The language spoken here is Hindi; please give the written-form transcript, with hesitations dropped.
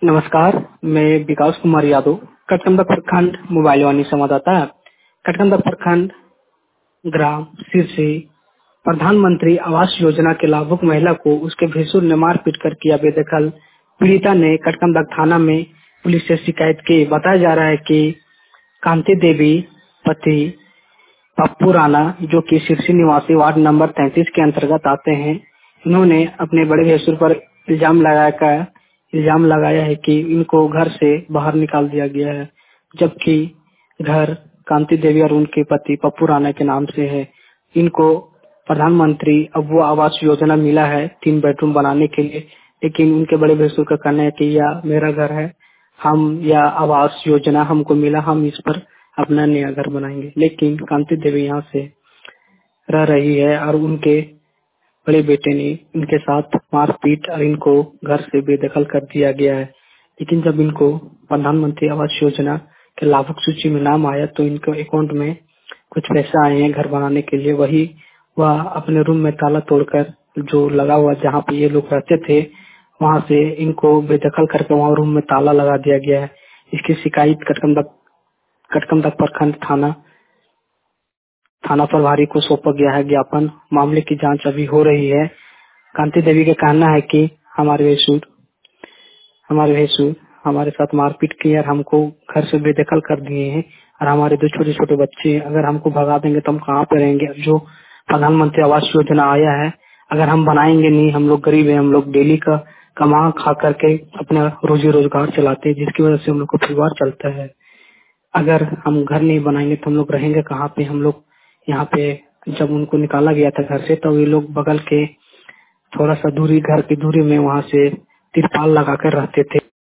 नमस्कार, मैं विकास कुमार यादव, कटकमदा प्रखंड मोबाइल वाणी संवाददाता। कटकमदा प्रखंड ग्राम सिरसी प्रधानमंत्री आवास योजना के लाभुक महिला को उसके भैंसुर ने मारपीट कर किया बेदखल। पीड़िता ने कटकमदा थाना में पुलिस से शिकायत की। बताया जा रहा है कि कांति देवी पति पप्पू राणा, जो कि सिरसी निवासी वार्ड नंबर 33 के अंतर्गत आते हैं, इन्होंने अपने बड़े भैंसुर पर इल्जाम लगाया है कि इनको घर से बाहर निकाल दिया गया है, जबकि घर कांति देवी और उनके पति पप्पू राणा के नाम से है। इनको प्रधानमंत्री अब वो आवास योजना मिला है 3 बेडरूम बनाने के लिए, लेकिन उनके बड़े भैंसुर का कहना है कि यह मेरा घर है, हम यह आवास योजना हमको मिला, हम इस पर अपना नया घर बनाएंगे। लेकिन कांति देवी यहाँ से रह रही है और उनके बड़े बेटे ने इनके साथ मारपीट और इनको घर से बेदखल कर दिया गया है। लेकिन जब इनको प्रधानमंत्री आवास योजना के लाभुक सूची में नाम आया तो इनके अकाउंट में कुछ पैसे आए हैं घर बनाने के लिए। वही वह अपने रूम में ताला तोड़कर, जो लगा हुआ जहाँ पे ये लोग रहते थे, वहाँ से इनको बेदखल करके वहाँ रूम में ताला लगा दिया गया है। इसकी शिकायत कटकमदा प्रखंड थाना प्रभारी को सौंपा गया है ज्ञापन। मामले की जांच अभी हो रही है। कांति देवी का कहना है कि हमारे भैंसुर हमारे साथ मारपीट की और हमको घर से बेदखल कर दिए हैं, और हमारे 2 छोटे छोटे बच्चे हैं। अगर हमको भगा देंगे तो हम कहाँ पे रहेंगे? जो प्रधानमंत्री आवास योजना आया है, अगर हम बनाएंगे नहीं, हम लोग गरीब हैं, हम लोग डेली का कमा खा करके अपना रोजी रोजगार चलाते हैं, जिसकी वजह से हम लोग का परिवार चलता है। अगर हम घर नहीं बनाएंगे तो हम लोग रहेंगे कहाँ पे? हम लोग यहाँ पे जब उनको निकाला गया था घर से, तो ये लोग बगल के थोड़ा सा दूरी, घर की दूरी में वहाँ से तिरपाल लगा कर रहते थे।